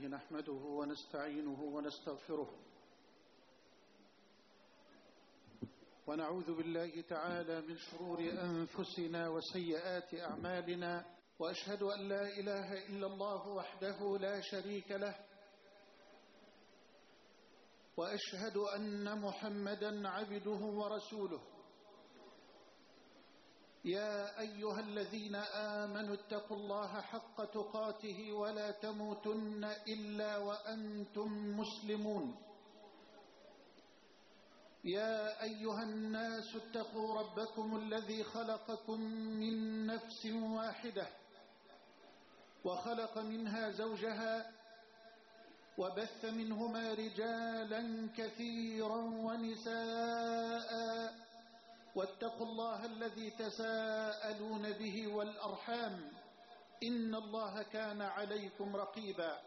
نحمده ونستعينه ونستغفره ونعوذ بالله تعالى من شرور أنفسنا وسيئات أعمالنا، وأشهد أن لا إله إلا الله وحده لا شريك له، وأشهد أن محمدا عبده ورسوله. يا أيها الذين آمنوا اتقوا الله حق تقاته ولا تموتن إلا وأنتم مسلمون. يا أيها الناس اتقوا ربكم الذي خلقكم من نفس واحدة وخلق منها زوجها وبث منهما رجالا كثيرا ونساء، واتقوا الله الذي تساءلون به والأرحام إن الله كان عليكم رقيبا.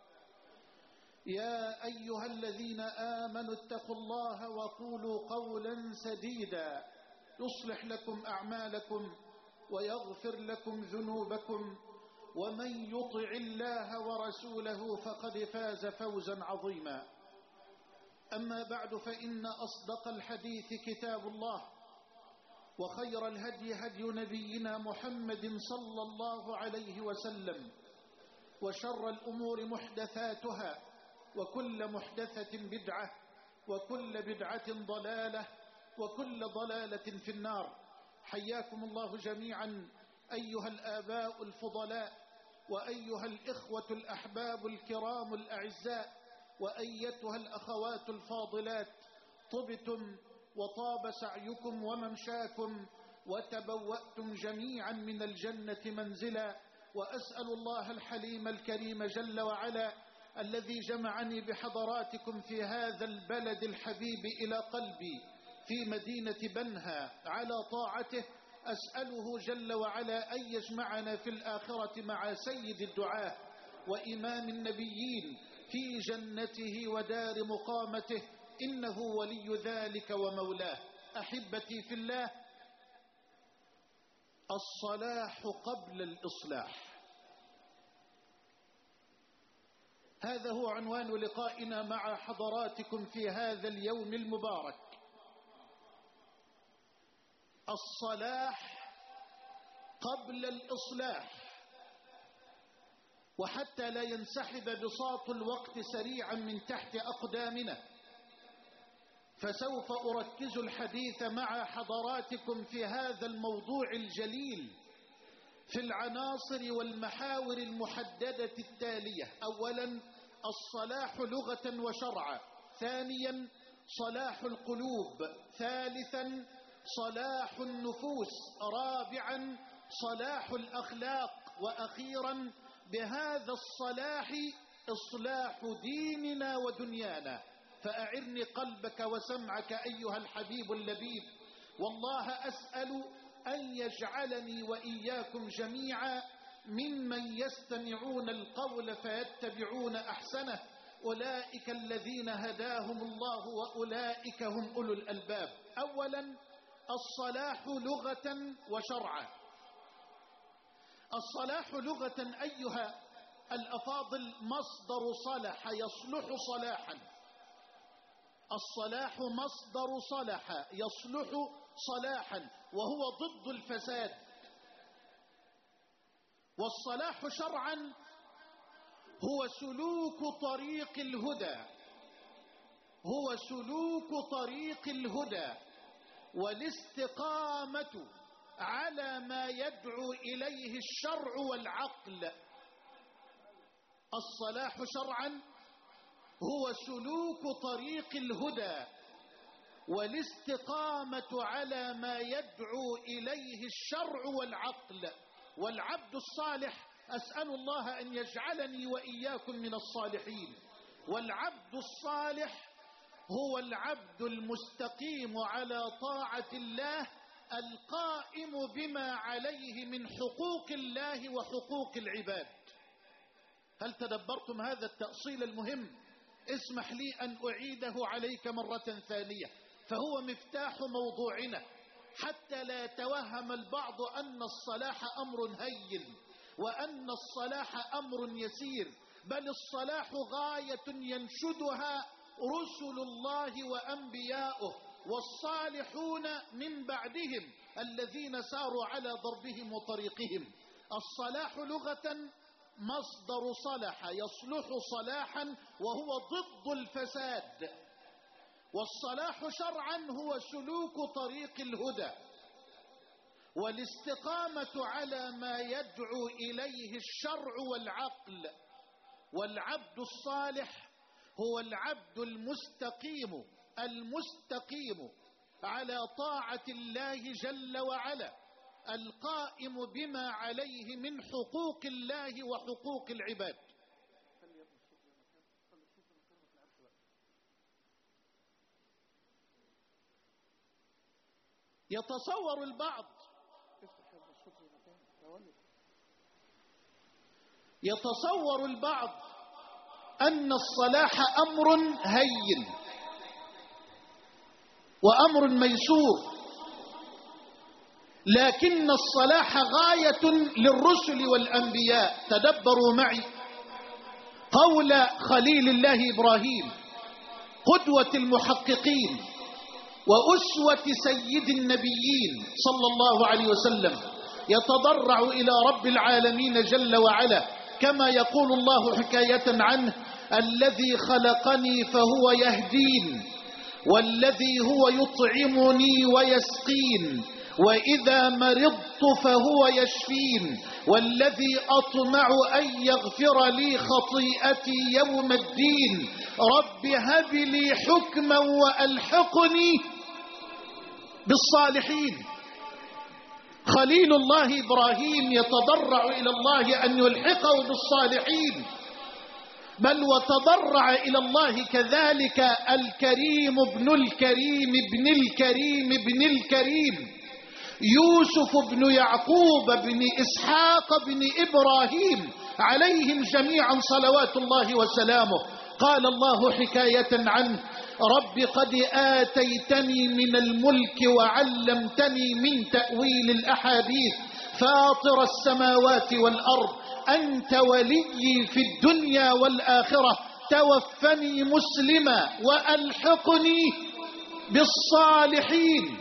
يا أيها الذين آمنوا اتقوا الله وقولوا قولا سديدا يصلح لكم أعمالكم ويغفر لكم ذنوبكم، ومن يطع الله ورسوله فقد فاز فوزا عظيما. أما بعد، فإن أصدق الحديث كتاب الله، وخير الهدي هدي نبينا محمد صلى الله عليه وسلم، وشر الأمور محدثاتها، وكل محدثة بدعة، وكل بدعة ضلالة، وكل ضلالة في النار. حياكم الله جميعا أيها الآباء الفضلاء، وأيها الإخوة الأحباب الكرام الأعزاء، وأيتها الأخوات الفاضلات. طبتم وطاب سعيكم وممشاكم، وتبوأتم جميعا من الجنة منزلا. وأسأل الله الحليم الكريم جل وعلا الذي جمعني بحضراتكم في هذا البلد الحبيب إلى قلبي في مدينة بنها على طاعته، أسأله جل وعلا أن يجمعنا في الآخرة مع سيد الدعاة وإمام النبيين في جنته ودار مقامته، إنه ولي ذلك ومولاه. أحبتي في الله، الصلاح قبل الإصلاح، هذا هو عنوان لقائنا مع حضراتكم في هذا اليوم المبارك. الصلاح قبل الإصلاح. وحتى لا ينسحب بساط الوقت سريعا من تحت أقدامنا، فسوف أركز الحديث مع حضراتكم في هذا الموضوع الجليل في العناصر والمحاور المحددة التالية: أولا، الصلاح لغة وشرعا. ثانيا، صلاح القلوب. ثالثا، صلاح النفوس. رابعا، صلاح الأخلاق. وأخيرا، بهذا الصلاح إصلاح ديننا ودنيانا. فأعرني قلبك وسمعك أيها الحبيب اللبيب، والله أسأل أن يجعلني وإياكم جميعا ممن يستمعون القول فيتبعون أحسنه، أولئك الذين هداهم الله وأولئك هم أولو الألباب. أولا، الصلاح لغة وشرعا. الصلاح لغة أيها الأفاضل مصدر صلح يصلح صلاحا. الصلاح مصدر صلح يصلح صلاحا، وهو ضد الفساد. والصلاح شرعا هو سلوك طريق الهدى، هو سلوك طريق الهدى والاستقامة على ما يدعو إليه الشرع والعقل. الصلاح شرعا هو سلوك طريق الهدى والاستقامة على ما يدعو إليه الشرع والعقل. والعبد الصالح، أسأل الله أن يجعلني وإياكم من الصالحين. والعبد الصالح هو العبد المستقيم على طاعة الله، القائم بما عليه من حقوق الله وحقوق العباد. هل تدبرتم هذا التأصيل المهم؟ اسمح لي أن أعيده عليك مرة ثانية، فهو مفتاح موضوعنا، حتى لا يتوهم البعض أن الصلاح أمر هين وأن الصلاح أمر يسير. بل الصلاح غاية ينشدها رسل الله وأنبياؤه والصالحون من بعدهم الذين ساروا على ضربهم وطريقهم. الصلاح لغة مصدر صلح يصلح صلاحا، وهو ضد الفساد. والصلاح شرعا هو سلوك طريق الهدى والاستقامة على ما يدعو إليه الشرع والعقل. والعبد الصالح هو العبد المستقيم على طاعة الله جل وعلا، القائم بما عليه من حقوق الله وحقوق العباد. يتصور البعض أن الصلاح أمر هين وأمر ميسور، لكن الصلاح غاية للرسل والأنبياء. تدبروا معي قول خليل الله إبراهيم قدوة المحققين وأسوة سيد النبيين صلى الله عليه وسلم، يتضرع إلى رب العالمين جل وعلا كما يقول الله حكاية عنه: الذي خلقني فهو يهدين، والذي هو يطعمني ويسقين، وإذا مرضت فهو يشفين، والذي أطمع أن يغفر لي خطيئتي يوم الدين، رب هب لي حكما وألحقني بالصالحين. خليل الله إبراهيم يتضرع إلى الله أن يلحقه بالصالحين، بل وتضرع إلى الله كذلك الكريم ابن الكريم ابن الكريم ابن الكريم يوسف بن يعقوب بن إسحاق بن إبراهيم عليهم جميعا صلوات الله وسلامه. قال الله حكاية عنه: رب قد آتيتني من الملك وعلمتني من تأويل الأحاديث، فاطر السماوات والأرض، أنت ولي في الدنيا والآخرة، توفني مسلما وألحقني بالصالحين.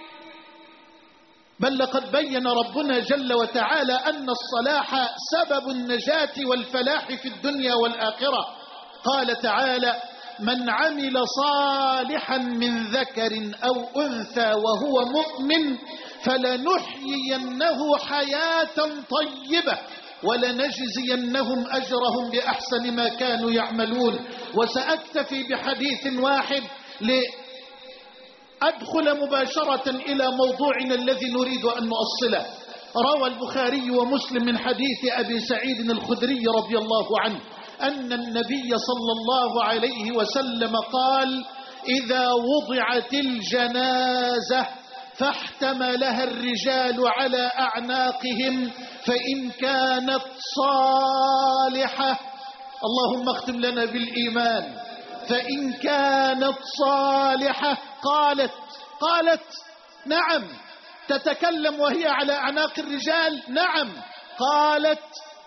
بل لقد بين ربنا جل وتعالى أن الصلاح سبب النجاة والفلاح في الدنيا والآخرة. قال تعالى: من عمل صالحا من ذكر أو أنثى وهو مؤمن فلنحيينه حياة طيبة ولنجزينهم أجرهم بأحسن ما كانوا يعملون. وسأكتفي بحديث واحد لأدخل مباشرة إلى موضوعنا الذي نريد أن نؤصله. روى البخاري ومسلم من حديث أبي سعيد الخدري رضي الله عنه أن النبي صلى الله عليه وسلم قال: إذا وضعت الجنازة فاحتملها الرجال على أعناقهم فإن كانت صالحة، اللهم اختم لنا بالإيمان، فإن كانت صالحة قالت نعم. تتكلم وهي على أعناق الرجال؟ نعم. قالت: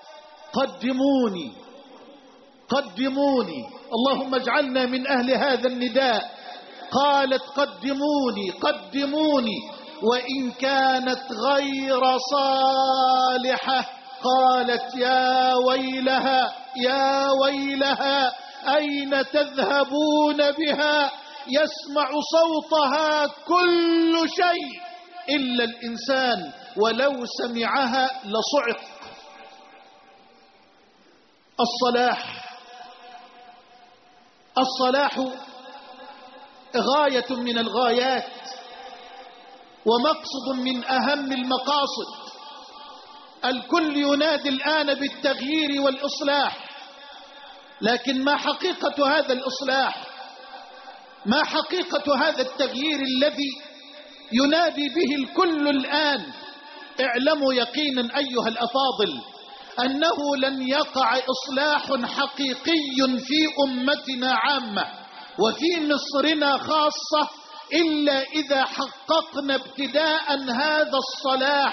قدموني، اللهم اجعلنا من أهل هذا النداء. قالت: قدموني. وإن كانت غير صالحة قالت: يا ويلها أين تذهبون بها؟ يسمع صوتها كل شيء إلا الإنسان، ولو سمعها لصعق. الصلاح غاية من الغايات ومقصد من أهم المقاصد. الكل ينادي الآن بالتغيير والإصلاح، لكن ما حقيقة هذا الإصلاح؟ ما حقيقة هذا التغيير الذي ينادي به الكل الآن؟ اعلموا يقينا أيها الأفاضل أنه لن يقع إصلاح حقيقي في أمتنا عامة وفي مصرنا خاصة إلا إذا حققنا ابتداء هذا الصلاح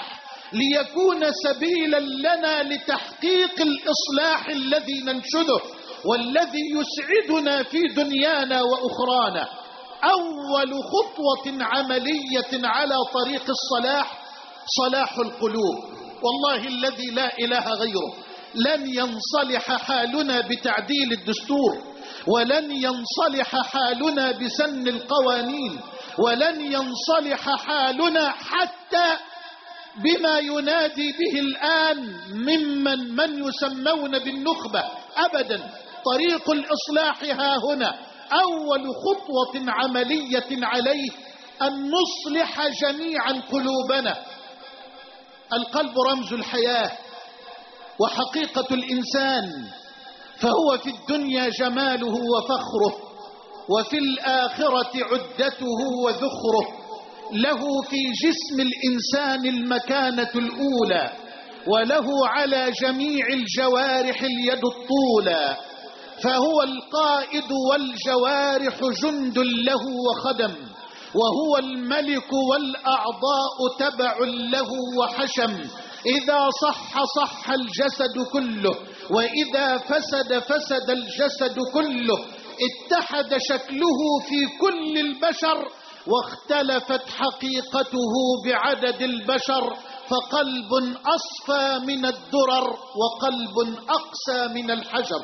ليكون سبيلا لنا لتحقيق الإصلاح الذي ننشده والذي يسعدنا في دنيانا وأخرانا. أول خطوة عملية على طريق الصلاح صلاح القلوب. والله الذي لا إله غيره لن ينصلح حالنا بتعديل الدستور، ولن ينصلح حالنا بسن القوانين، ولن ينصلح حالنا حتى بما ينادي به الآن من يسمون بالنخبة أبدا. طريق الإصلاح ها هنا. أول خطوة عملية عليه أن نصلح جميعا قلوبنا. القلب رمز الحياة وحقيقة الإنسان، فهو في الدنيا جماله وفخره، وفي الآخرة عدته وذخره. له في جسم الإنسان المكانة الأولى، وله على جميع الجوارح اليد الطولى، فهو القائد والجوارح جند له وخدم، وهو الملك والأعضاء تبع له وحشم. إذا صح صح الجسد كله، وإذا فسد فسد الجسد كله. اتحد شكله في كل البشر واختلفت حقيقته بعدد البشر، فقلب أصفى من الدرر وقلب أقسى من الحجر.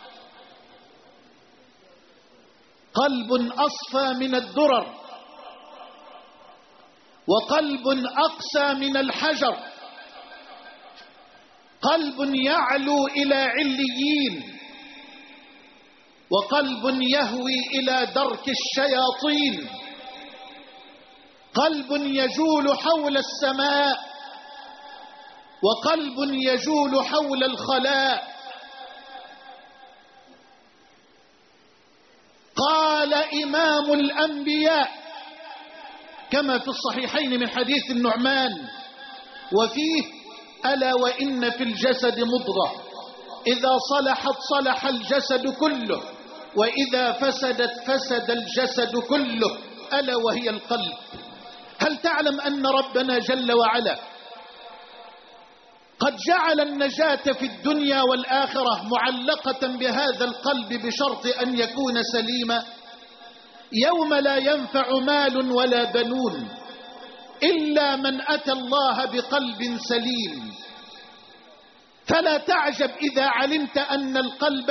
قلب أصفى من الدرر وقلب أقسى من الحجر. قلب يعلو إلى عليين، وقلب يهوي إلى درك الشياطين. قلب يجول حول السماء، وقلب يجول حول الخلاء. قال إمام الأنبياء كما في الصحيحين من حديث النعمان وفيه: ألا وإن في الجسد مضغة إذا صلحت صلح الجسد كله، وإذا فسدت فسد الجسد كله، ألا وهي القلب. هل تعلم أن ربنا جل وعلا قد جعل النجاة في الدنيا والآخرة معلقة بهذا القلب بشرط أن يكون سليما؟ يوم لا ينفع مال ولا بنون إلا من أتى الله بقلب سليم. فلا تعجب إذا علمت أن القلب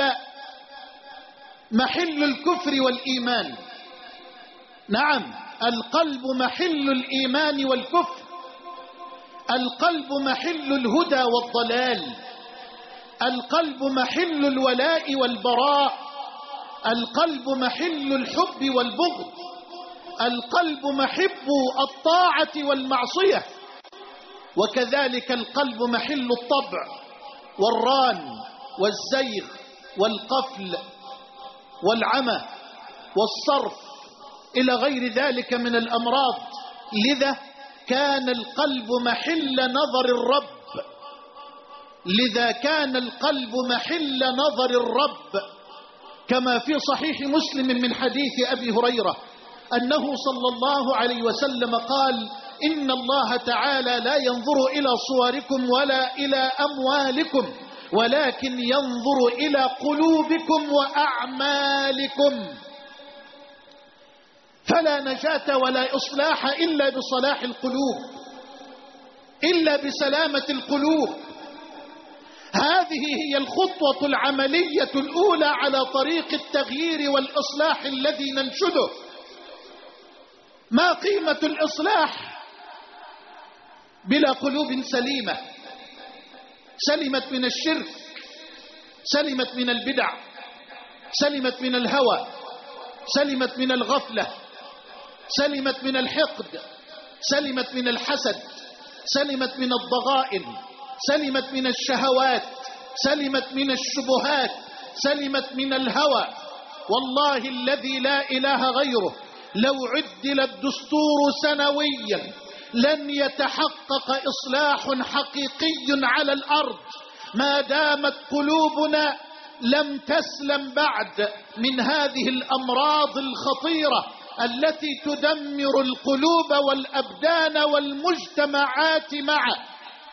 محل الكفر والإيمان. نعم، القلب محل الإيمان والكفر. القلب محل الهدى والضلال. القلب محل الولاء والبراء. القلب محل الحب والبغض. القلب محب الطاعة والمعصية. وكذلك القلب محل الطبع والران والزيغ والقفل والعمى والصرف إلى غير ذلك من الأمراض. لذا كان القلب محل نظر الرب. لذا كان القلب محل نظر الرب، كما في صحيح مسلم من حديث أبي هريرة أنه صلى الله عليه وسلم قال: إن الله تعالى لا ينظر إلى صوركم ولا إلى أموالكم، ولكن ينظر إلى قلوبكم وأعمالكم. فلا نجاة ولا إصلاح إلا بصلاح القلوب، إلا بسلامة القلوب. هذه هي الخطوة العملية الأولى على طريق التغيير والإصلاح الذي ننشده. ما قيمة الإصلاح بلا قلوب سليمة؟ سلمت من الشرك، سلمت من البدع، سلمت من الهوى، سلمت من الغفلة، سلمت من الحقد، سلمت من الحسد، سلمت من الضغائن، سلمت من الشهوات، سلمت من الشبهات، سلمت من الهوى. والله الذي لا إله غيره لو عدل الدستور سنويا لن يتحقق إصلاح حقيقي على الأرض ما دامت قلوبنا لم تسلم بعد من هذه الأمراض الخطيرة التي تدمر القلوب والأبدان والمجتمعات معا.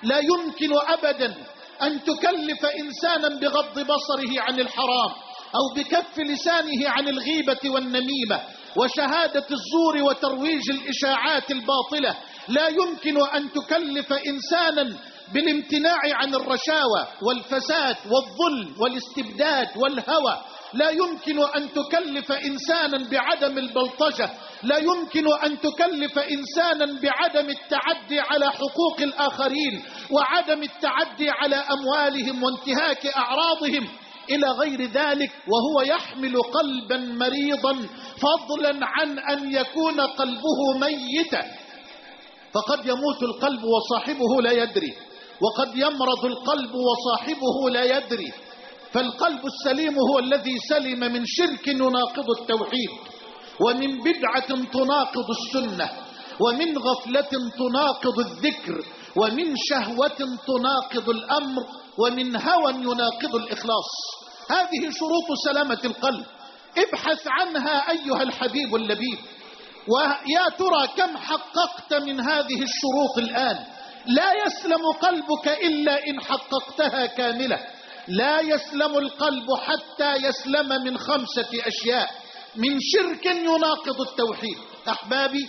لا يمكن أبدا أن تكلف إنسانا بغض بصره عن الحرام أو بكف لسانه عن الغيبة والنميمة وشهادة الزور وترويج الإشاعات الباطلة. لا يمكن أن تكلف إنسانا بالامتناع عن الرشاوى والفساد والظلم والاستبداد والهوى. لا يمكن أن تكلف إنسانا بعدم البلطجة. لا يمكن أن تكلف إنسانا بعدم التعدي على حقوق الآخرين وعدم التعدي على أموالهم وانتهاك أعراضهم إلى غير ذلك وهو يحمل قلبا مريضا، فضلا عن أن يكون قلبه ميتا. فقد يموت القلب وصاحبه لا يدري، وقد يمرض القلب وصاحبه لا يدري. فالقلب السليم هو الذي سلم من شرك يناقض التوحيد، ومن بدعة تناقض السنة، ومن غفلة تناقض الذكر، ومن شهوة تناقض الأمر، ومن هوى يناقض الإخلاص. هذه شروط سلامة القلب، ابحث عنها أيها الحبيب اللبيب. ويا ترى كم حققت من هذه الشروط الآن؟ لا يسلم قلبك إلا إن حققتها كاملة. لا يسلم القلب حتى يسلم من 5 أشياء: من شرك يناقض التوحيد. أحبابي،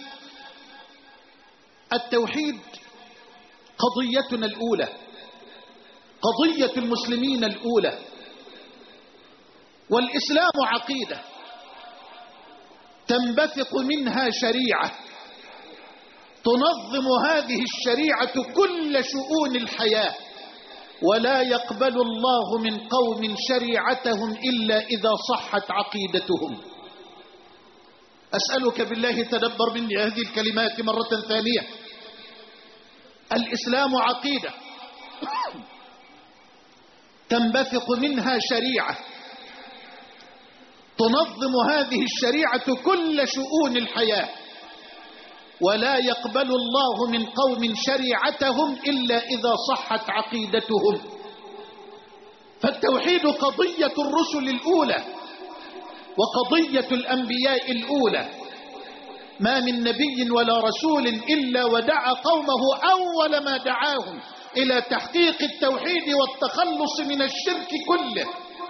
التوحيد قضيتنا الأولى، قضية المسلمين الأولى. والإسلام عقيدة تنبثق منها شريعة تنظم هذه الشريعة كل شؤون الحياة، ولا يقبل الله من قوم شريعتهم إلا إذا صحت عقيدتهم. أسألك بالله تدبر مني هذه الكلمات مرة ثانية. الإسلام عقيدة تنبثق منها شريعة تنظم هذه الشريعة كل شؤون الحياة، ولا يقبل الله من قوم شريعتهم إلا إذا صحت عقيدتهم. فالتوحيد قضية الرسل الأولى وقضية الأنبياء الأولى. ما من نبي ولا رسول إلا ودعا قومه أول ما دعاهم إلى تحقيق التوحيد والتخلص من الشرك كله.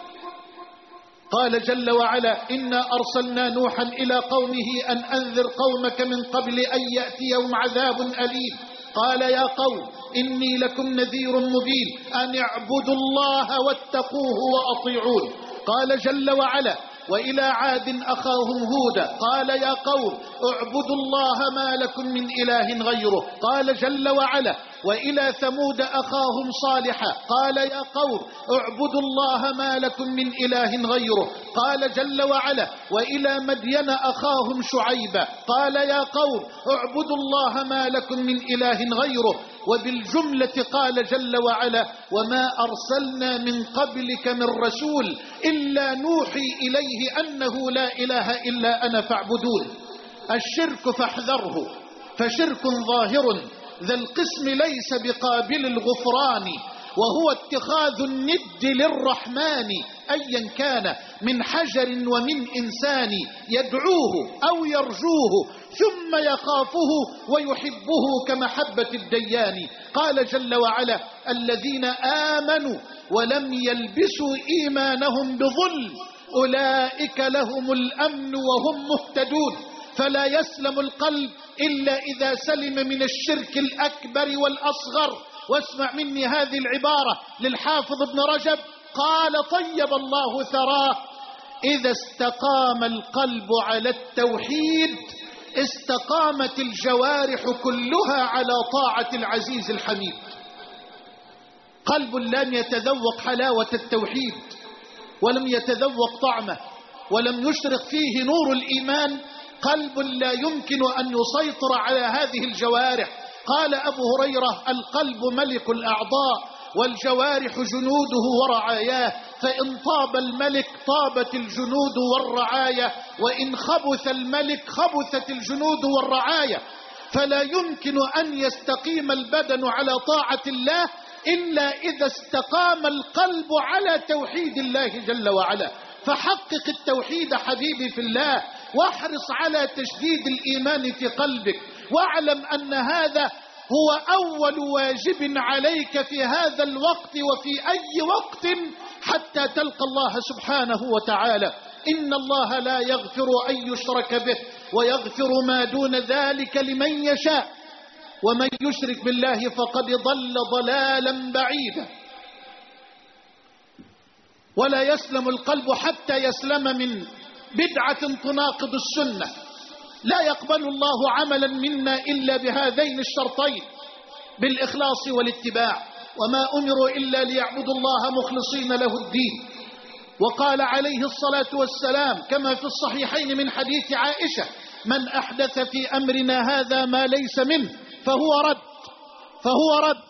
قال جل وعلا: إنا أرسلنا نوحا إلى قومه أن أنذر قومك من قبل أن يأتيهم عذاب أليم. قال: يا قوم إني لكم نذير مبين أن اعبدوا الله واتقوه وأطيعون. قال جل وعلا: وإلى عاد أخاهم هودا قال: يا قوم اعبدوا الله ما لكم من إله غيره. قال جل وعلا: وإلى ثمود أخاهم صالحا قال: يا قوم اعبدوا الله ما لكم من إله غيره. قال جل وعلا: وإلى مدين أخاهم شعيبا قال: يا قوم اعبدوا الله ما لكم من إله غيره. وبالجملة قال جل وعلا: وما أرسلنا من قبلك من رسول إلا نوحي إليه أنه لا إله إلا أنا فاعبدون. الشرك فاحذره، فشرك ظاهر ذا القسم ليس بقابل الغفران، وهو اتخاذ الند للرحمن أيا كان من حجر ومن إنسان، يدعوه أو يرجوه ثم يخافه ويحبه كمحبة الديان. قال جل وعلا: الذين آمنوا ولم يلبسوا إيمانهم بظلم أولئك لهم الأمن وهم مهتدون. فلا يسلم القلب إلا إذا سلم من الشرك الأكبر والأصغر. واسمع مني هذه العبارة للحافظ ابن رجب قال: طيب الله ثراه: إذا استقام القلب على التوحيد استقامت الجوارح كلها على طاعة العزيز الحميد. قلب لم يتذوق حلاوة التوحيد ولم يتذوق طعمه ولم يشرق فيه نور الإيمان، قلب لا يمكن أن يسيطر على هذه الجوارح. قال أبو هريرة: القلب ملك الأعضاء والجوارح جنوده ورعاياه، فإن طاب الملك طابت الجنود والرعايا، وإن خبث الملك خبثت الجنود والرعايا. فلا يمكن أن يستقيم البدن على طاعة الله إلا إذا استقام القلب على توحيد الله جل وعلا. فحقق التوحيد حبيبي في الله، واحرص على تشديد الإيمان في قلبك، واعلم أن هذا هو أول واجب عليك في هذا الوقت وفي أي وقت حتى تلقى الله سبحانه وتعالى. إن الله لا يغفر أن يشرك به ويغفر ما دون ذلك لمن يشاء، ومن يشرك بالله فقد ضل ضلالا بعيدا. ولا يسلم القلب حتى يسلم من بدعة تناقض السنة. لا يقبل الله عملا منا إلا بهذين الشرطين، بالإخلاص والاتباع. وما أمروا إلا ليعبدوا الله مخلصين له الدين. وقال عليه الصلاة والسلام كما في الصحيحين من حديث عائشة: من أحدث في أمرنا هذا ما ليس منه فهو رد.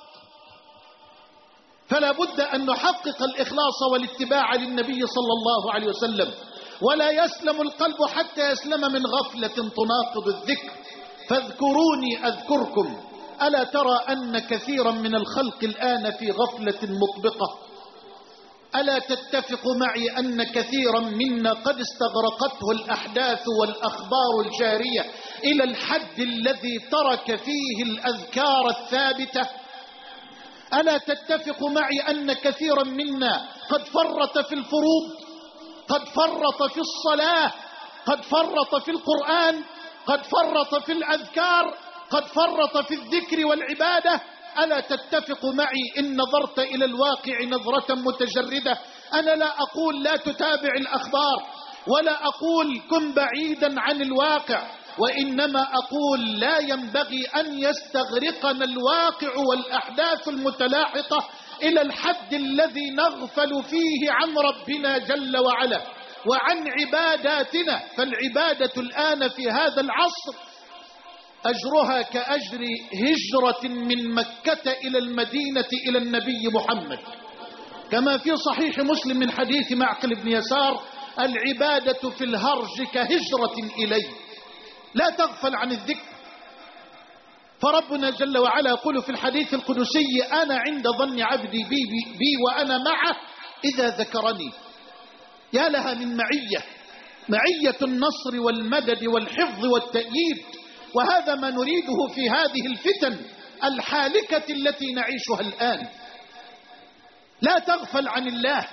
فلا بد أن نحقق الإخلاص والاتباع للنبي صلى الله عليه وسلم. ولا يسلم القلب حتى يسلم من غفلة تناقض الذكر. فاذكروني أذكركم. ألا ترى أن كثيرا من الخلق الآن في غفلة مطبقة؟ ألا تتفق معي أن كثيرا منا قد استغرقته الأحداث والأخبار الجارية إلى الحد الذي ترك فيه الأذكار الثابتة؟ ألا تتفق معي أن كثيرا منا قد فرط في الفروض، قد فرط في الصلاة، قد فرط في القرآن، قد فرط في الأذكار، قد فرط في الذكر والعبادة؟ ألا تتفق معي إن نظرت إلى الواقع نظرة متجردة؟ أنا لا أقول لا تتابع الأخبار، ولا أقول كن بعيدا عن الواقع، وإنما أقول لا ينبغي أن يستغرقنا الواقع والأحداث المتلاحقة إلى الحد الذي نغفل فيه عن ربنا جل وعلا وعن عباداتنا. فالعبادة الآن في هذا العصر أجرها كأجر هجرة من مكة إلى المدينة إلى النبي محمد، كما في صحيح مسلم من حديث معقل بن يسار: العبادة في الهرج كهجرة إليه. لا تغفل عن الذكر. فربنا جل وعلا يقول في الحديث القدسي: أنا عند ظن عبدي بي وأنا معه إذا ذكرني. يا لها من معية النصر والمدد والحفظ والتأييد. وهذا ما نريده في هذه الفتن الحالكة التي نعيشها الآن. لا تغفل عن الله،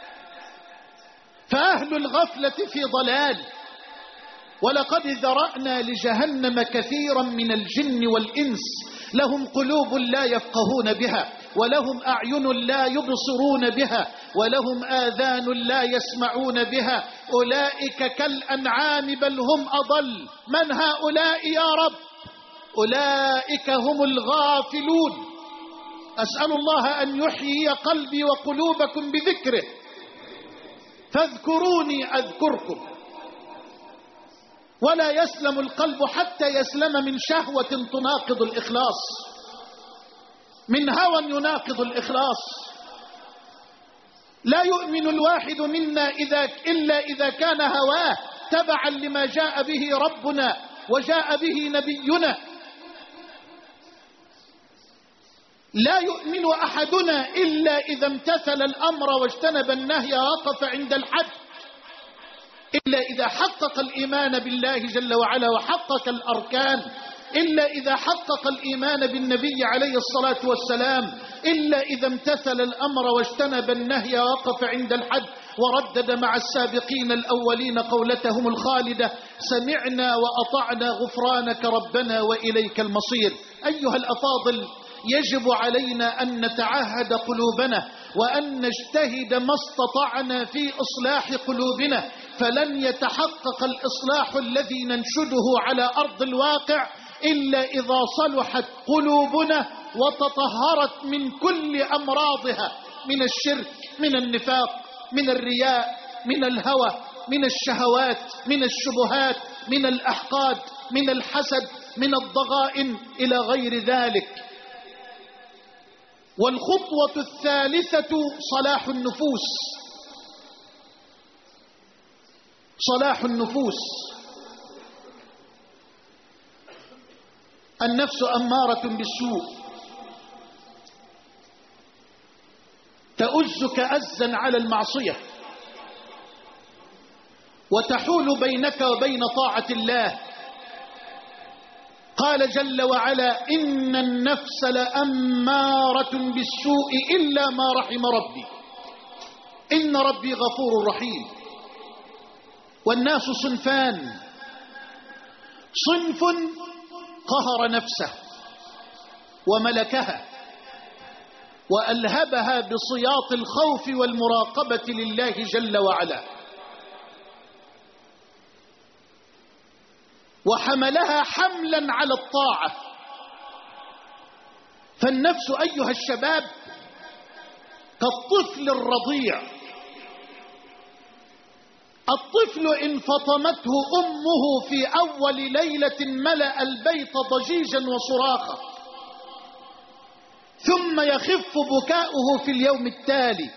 فأهل الغفلة في ضلال. ولقد ذرأنا لجهنم كثيرا من الجن والإنس لهم قلوب لا يفقهون بها، ولهم أعين لا يبصرون بها، ولهم آذان لا يسمعون بها، أولئك كالأنعام بل هم أضل. من هؤلاء يا رب؟ أولئك هم الغافلون. أسأل الله أن يحيي قلبي وقلوبكم بذكره. فاذكروني أذكركم. ولا يسلم القلب حتى يسلم من شهوة تناقض الإخلاص، من هوى يناقض الإخلاص. لا يؤمن الواحد منا إلا إذا كان هواه تبعا لما جاء به ربنا وجاء به نبينا. لا يؤمن أحدنا إلا إذا امتثل الأمر واجتنب النهي ووقف عند الحد، إلا إذا حقق الإيمان بالله جل وعلا وحقق الأركان، إلا إذا حقق الإيمان بالنبي عليه الصلاة والسلام، إلا إذا امتثل الأمر واجتنب النهي ووقف عند الحد وردد مع السابقين الأولين قولتهم الخالدة: سمعنا وأطعنا غفرانك ربنا وإليك المصير. أيها الأفاضل، يجب علينا أن نتعهد قلوبنا وأن نجتهد ما استطعنا في إصلاح قلوبنا، فلن يتحقق الإصلاح الذي ننشده على أرض الواقع إلا إذا صلحت قلوبنا وتطهرت من كل أمراضها، من الشرك، من النفاق، من الرياء، من الهوى، من الشهوات، من الشبهات، من الأحقاد، من الحسد، من الضغائن إلى غير ذلك. والخطوة الثالثة صلاح النفوس. صلاح النفوس. النفس أمارة بالسوء، تؤزك أزا على المعصية، وتحول بينك وبين طاعة الله، قال جل وعلا: إن النفس لأمارة بالسوء إلا ما رحم ربي إن ربي غفور رحيم. والناس صنفان: صنف قهر نفسه وملكها وألهبها بصياط الخوف والمراقبة لله جل وعلا، وحملها حملا على الطاعة. فالنفس أيها الشباب كالطفل الرضيع. الطفل إن فطمته أمه في أول ليلة ملأ البيت ضجيجا وصراخا، ثم يخف بكاؤه في اليوم التالي،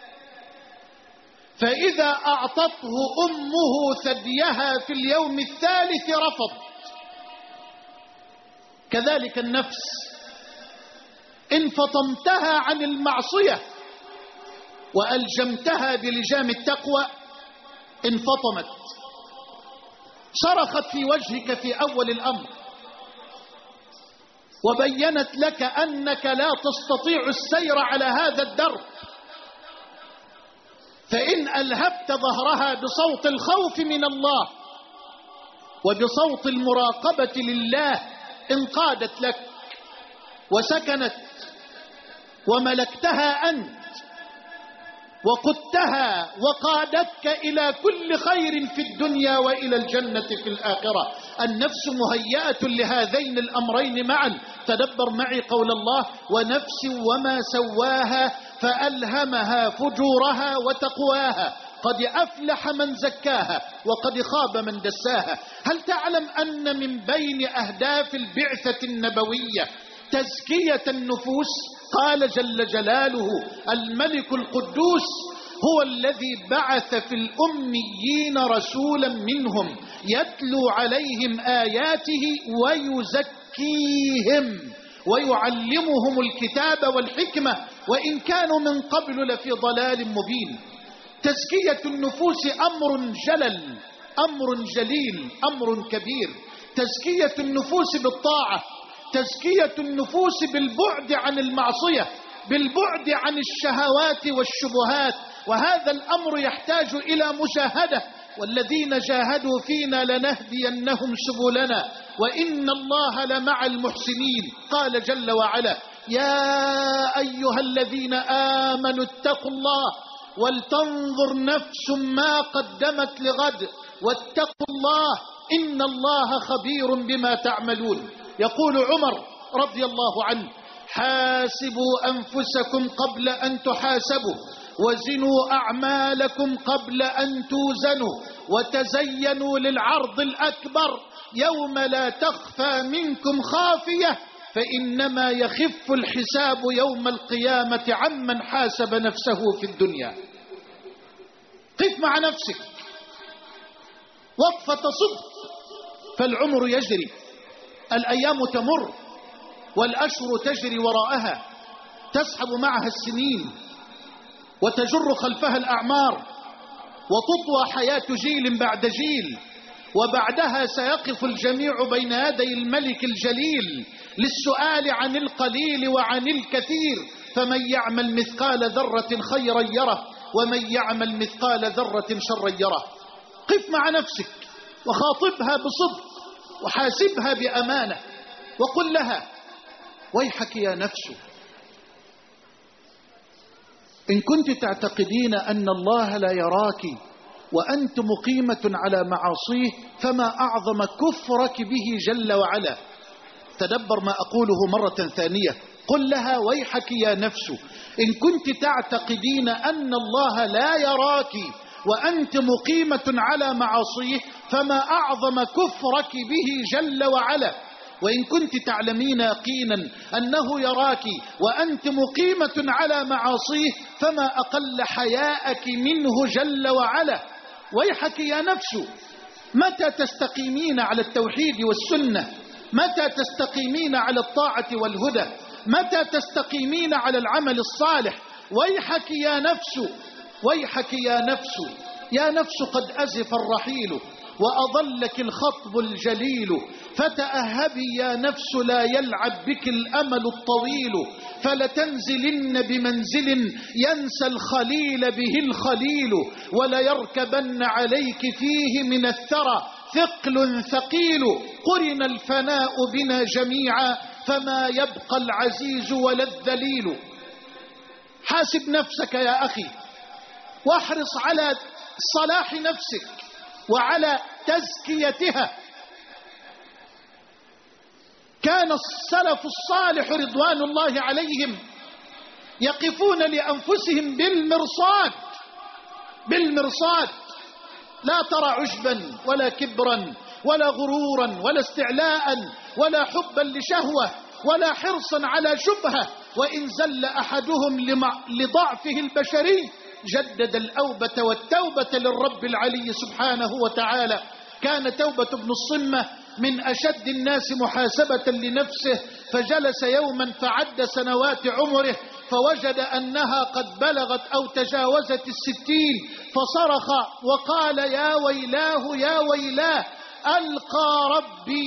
فإذا أعطته أمه ثديها في اليوم الثالث رفض. كذلك النفس إن فطمتها عن المعصية وألجمتها بلجام التقوى انفطمت، صرخت في وجهك في أول الأمر، وبينت لك أنك لا تستطيع السير على هذا الدرب. فإن ألهبت ظهرها بصوت الخوف من الله وبصوت المراقبة لله انقادت لك وسكنت وملكتها أنت وقدتها وقادتك إلى كل خير في الدنيا وإلى الجنة في الآخرة. النفس مهيئة لهذين الأمرين معا. تدبر معي قول الله: ونفس وما سواها فألهمها فجورها وتقواها قد أفلح من زكاها وقد خاب من دساها. هل تعلم أن من بين أهداف البعثة النبوية تزكية النفوس؟ قال جل جلاله: الملك القدوس هو الذي بعث في الأميين رسولا منهم يتلو عليهم آياته ويزكيهم ويعلمهم الكتاب والحكمة وإن كانوا من قبل لفي ضلال مبين. تزكية النفوس أمر جلل، أمر جليل، أمر كبير. تزكية النفوس بالطاعة، تزكية النفوس بالبعد عن المعصية، بالبعد عن الشهوات والشبهات. وهذا الأمر يحتاج إلى مجاهدة. والذين جاهدوا فينا لنهدينهم سبلنا وإن الله لمع المحسنين. قال جل وعلا: يا أيها الذين آمنوا اتقوا الله ولتنظر نفس ما قدمت لغد واتقوا الله إن الله خبير بما تعملون. يقول عمر رضي الله عنه: حاسبوا أنفسكم قبل أن تحاسبوا وزنوا أعمالكم قبل أن توزنوا وتزينوا للعرض الأكبر يوم لا تخفى منكم خافية فإنما يخف الحساب يوم القيامة عمن حاسب نفسه في الدنيا. قف مع نفسك وقفة صدق، فالعمر يجري، الأيام تمر والأشهر تجري وراءها، تسحب معها السنين وتجر خلفها الأعمار وتطوى حياة جيل بعد جيل، وبعدها سيقف الجميع بين يدي الملك الجليل للسؤال عن القليل وعن الكثير. فمن يعمل مثقال ذرة خيرا يره ومن يعمل مثقال ذرة شرا يره. قف مع نفسك وخاطبها بصدق وحاسبها بأمانة وقل لها: ويحك يا نفس، إن كنت تعتقدين أن الله لا يراك وأنت مقيمة على معاصيه فما أعظم كفرك به جل وعلا. تدبر ما أقوله مرة ثانية. قل لها: ويحك يا نفس، إن كنت تعتقدين أن الله لا يراك وأنت مقيمة على معاصيه فما أعظم كفرك به جل وعلا. وإن كنت تعلمين يقينا أنه يراك وأنت مقيمة على معاصيه فما أقل حياءك منه جل وعلا. ويحك يا نفس، متى تستقيمين على التوحيد والسنة؟ متى تستقيمين على الطاعة والهدى؟ متى تستقيمين على العمل الصالح؟ ويحك يا نفس، ويحك يا نفس، يا نفس قد أزف الرحيل وأضلك الخطب الجليل فتأهبي يا نفس لا يلعب بك الأمل الطويل، فلتنزلن بمنزل ينسى الخليل به الخليل، وليركبن عليك فيه من الثرى ثقل ثقيل، قرن الفناء بنا جميعا فما يبقى العزيز ولا الذليل. حاسب نفسك يا أخي، واحرص على صلاح نفسك وعلى تزكيتها. كان السلف الصالح رضوان الله عليهم يقفون لأنفسهم بالمرصاد، لا ترى عجبا ولا كبرا ولا غرورا ولا استعلاء ولا حبا لشهوة ولا حرصا على شبهة. وإن زل أحدهم لضعفه البشري جدد الأوبة والتوبة للرب العلي سبحانه وتعالى. كان توبة بن الصمة من أشد الناس محاسبة لنفسه، فجلس يوما فعد سنوات عمره فوجد أنها قد بلغت أو تجاوزت 60، فصرخ وقال يا ويلاه يا ويلاه، ألقى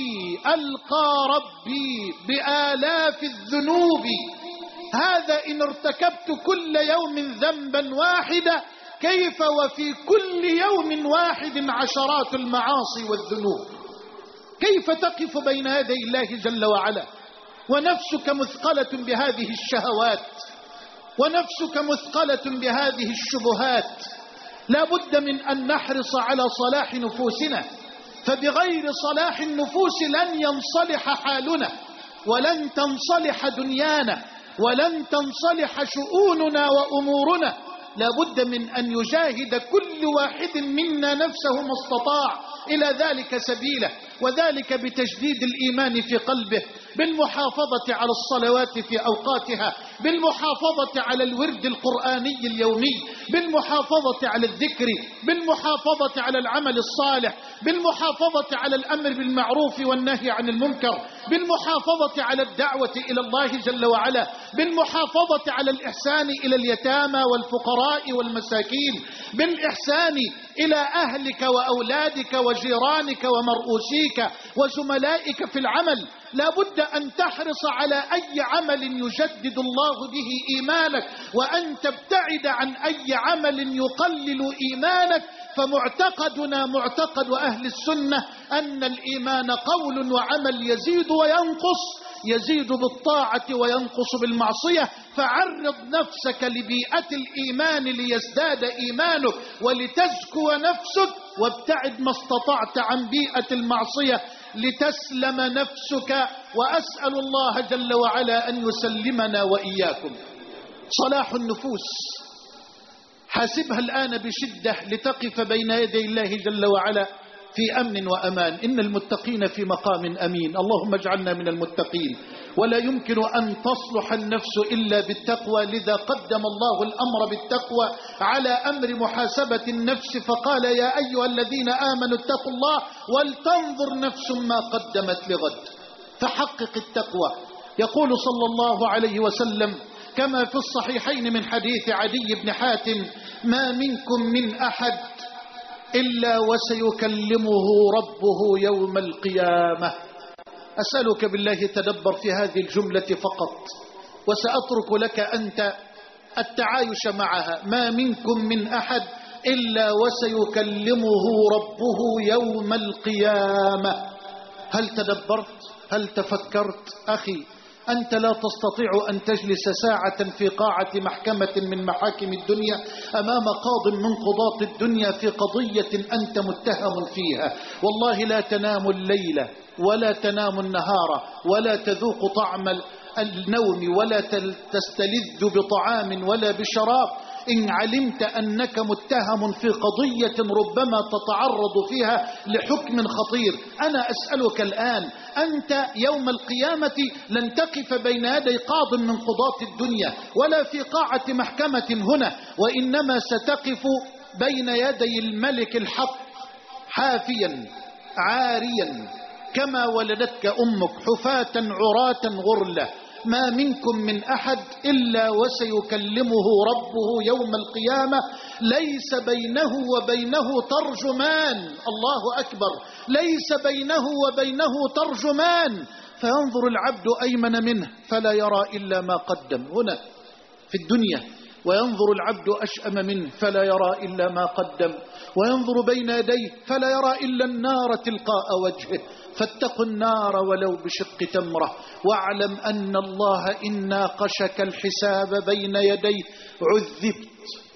ربي بآلاف الذنوب، هذا إن ارتكبت كل يوم ذنبا واحدا، كيف وفي كل يوم واحد عشرات المعاصي والذنوب. كيف تقف بين يدي الله جل وعلا ونفسك مثقلة بهذه الشهوات ونفسك مثقلة بهذه الشبهات؟ لا بد من أن نحرص على صلاح نفوسنا، فبغير صلاح النفوس لن ينصلح حالنا ولن تنصلح دنيانا ولن تنصلح شؤوننا وأمورنا. لا بد من أن يجاهد كل واحد منا نفسه ما استطاع إلى ذلك سبيله، وذلك بتجديد الإيمان في قلبه، بالمحافظة على الصلوات في أوقاتها، بالمحافظة على الورد القرآني اليومي، بالمحافظة على الذكر، بالمحافظة على العمل الصالح، بالمحافظة على الأمر بالمعروف والنهي عن المنكر، بالمحافظة على الدعوة إلى الله جل وعلا، بالمحافظة على الإحسان إلى اليتامى والفقراء والمساكين، بالإحسان إلى أهلك وأولادك وجيرانك ومرؤوسيك وزملائك في العمل. لا بد أن تحرص على أي عمل يجدد الله به إيمانك، وأن تبتعد عن أي عمل يقلل إيمانك. فمعتقدنا معتقد أهل السنة أن الإيمان قول وعمل يزيد وينقص، يزيد بالطاعة وينقص بالمعصية. فعرض نفسك لبيئة الإيمان ليزداد إيمانك ولتزكو نفسك، وابتعد ما استطعت عن بيئة المعصية لتسلم نفسك. وأسأل الله جل وعلا أن يسلمنا وإياكم. صلاح النفوس حاسبها الآن بشدة لتقف بين يدي الله جل وعلا في أمن وأمان. إن المتقين في مقام أمين، اللهم اجعلنا من المتقين. ولا يمكن أن تصلح النفس إلا بالتقوى، لذا قدم الله الأمر بالتقوى على أمر محاسبة النفس، فقال يا أيها الذين آمنوا اتقوا الله ولتنظر نفس ما قدمت لغد. فحقق التقوى. يقول صلى الله عليه وسلم كما في الصحيحين من حديث عدي بن حاتم: ما منكم من أحد إلا وسيكلمه ربه يوم القيامة. أسألك بالله تدبر في هذه الجملة فقط، وسأترك لك أنت التعايش معها. ما منكم من أحد إلا وسيكلمه ربه يوم القيامة. هل تدبرت؟ هل تفكرت؟ أخي، أنت لا تستطيع أن تجلس ساعة في قاعة محكمة من محاكم الدنيا أمام قاض من قضاة الدنيا في قضية أنت متهم فيها. والله لا تنام الليل ولا تنام النهار ولا تذوق طعم النوم ولا تستلذ بطعام ولا بشراب إن علمت أنك متهم في قضية ربما تتعرض فيها لحكم خطير. أنا أسألك الآن، أنت يوم القيامة لن تقف بين يدي قاض من قضاة الدنيا ولا في قاعة محكمة هنا، وإنما ستقف بين يدي الملك الحق حافيا عاريا كما ولدتك أمك، حفاة عراة غرلة، ما منكم من أحد إلا وسيكلمه ربه يوم القيامة ليس بينه وبينه ترجمان. الله أكبر، ليس بينه وبينه ترجمان. فينظر العبد أيمن منه فلا يرى إلا ما قدم هنا في الدنيا، وينظر العبد أشأم منه فلا يرى إلا ما قدم، وينظر بين يديه فلا يرى إلا النار تلقاء وجهه. فاتقوا النار ولو بشق تمرة، واعلم أن الله إن ناقشك الحساب بين يديه عذبت.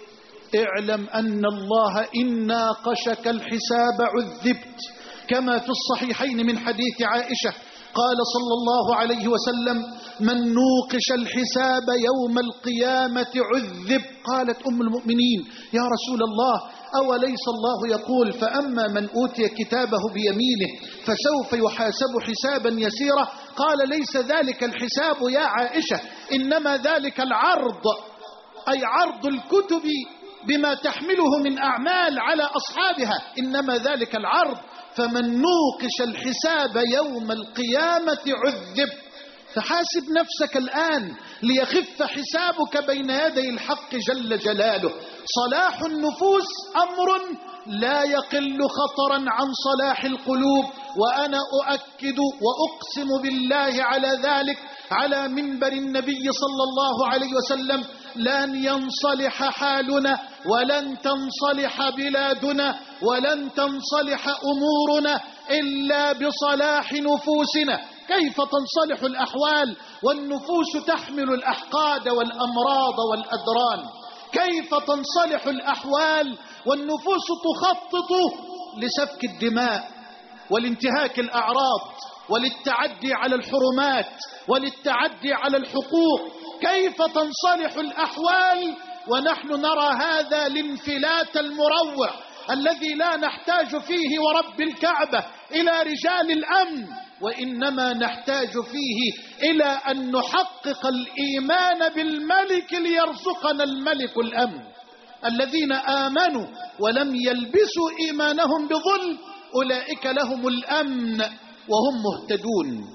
اعلم أن الله إن ناقشك الحساب عذبت، كما في الصحيحين من حديث عائشة قال صلى الله عليه وسلم: من نوقش الحساب يوم القيامة عذب. قالت أم المؤمنين: يا رسول الله، أوليس الله يقول: فأما من أوتي كتابه بيمينه فسوف يحاسب حسابا يسيرا؟ قال: ليس ذلك الحساب يا عائشة، إنما ذلك العرض، أي عرض الكتب بما تحمله من أعمال على أصحابها، إنما ذلك العرض. فمن نوقش الحساب يوم القيامة عذب. فحاسب نفسك الآن ليخف حسابك بين يدي الحق جل جلاله. صلاح النفوس أمر لا يقل خطرا عن صلاح القلوب، وأنا أؤكد وأقسم بالله على ذلك على منبر النبي صلى الله عليه وسلم: لن ينصلح حالنا، ولن تنصلح بلادنا، ولن تنصلح أمورنا إلا بصلاح نفوسنا. كيف تنصلح الأحوال والنفوس تحمل الأحقاد والأمراض والأدران؟ كيف تنصلح الأحوال والنفوس تخطط لسفك الدماء والانتهاك الأعراض وللتعدي على الحرمات وللتعدي على الحقوق؟ كيف تنصلح الأحوال ونحن نرى هذا الانفلات المروع الذي لا نحتاج فيه ورب الكعبة إلى رجال الأمن، وإنما نحتاج فيه إلى أن نحقق الإيمان بالملك ليرزقنا الملك الأمن. الذين آمنوا ولم يلبسوا إيمانهم بظلم أولئك لهم الأمن وهم مهتدون.